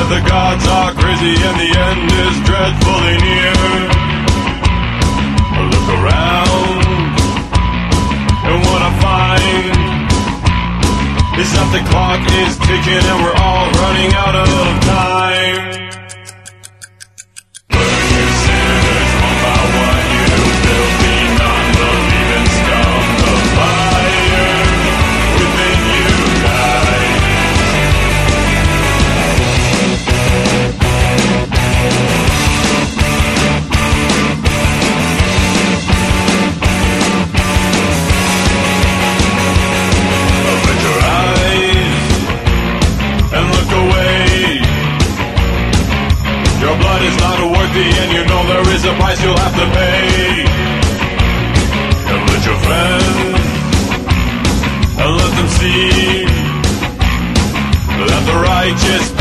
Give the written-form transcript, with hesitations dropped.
that the gods are crazy and the end is dreadfully near. I look around, and what I find is that the clock is ticking and we're all running out of time. Burn your sinners one by one, you filthy non-believing scum. The fire within you dies. Open your eyes and look away. Your blood is not worthy, and you know there is a price you'll have to pay. And let your friends, and let them see that the righteous